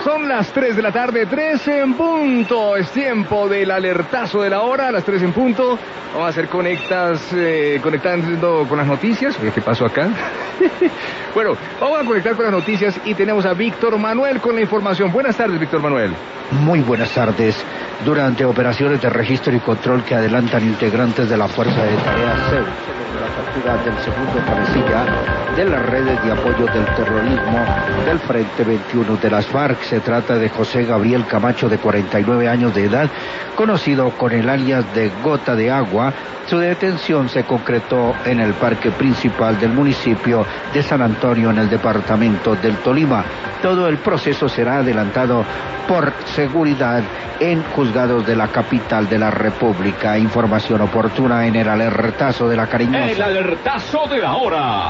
Son las 3 de la tarde, 3 en punto. Es tiempo del alertazo de la hora, a las 3 en punto. Vamos a hacer conectando con las noticias. Oye, ¿qué pasó acá? Bueno, vamos a conectar con las noticias y tenemos a Víctor Manuel con la información. Buenas tardes, Víctor Manuel. Muy buenas tardes. Durante operaciones de registro y control que adelantan integrantes de la Fuerza de Tareas CEU, la captura del segundo cabecilla de las redes de apoyo del terrorismo del Frente 21 de las FARC. Se trata de José Gabriel Camacho, de 49 años de edad, conocido con el alias de Gota de Agua. Su detención se concretó en el parque principal del municipio de San Antonio, en el departamento del Tolima. Todo el proceso será adelantado por seguridad en juzgados de la capital de la República. Información oportuna en el alertazo de la cariñosa. El alertazo de la hora.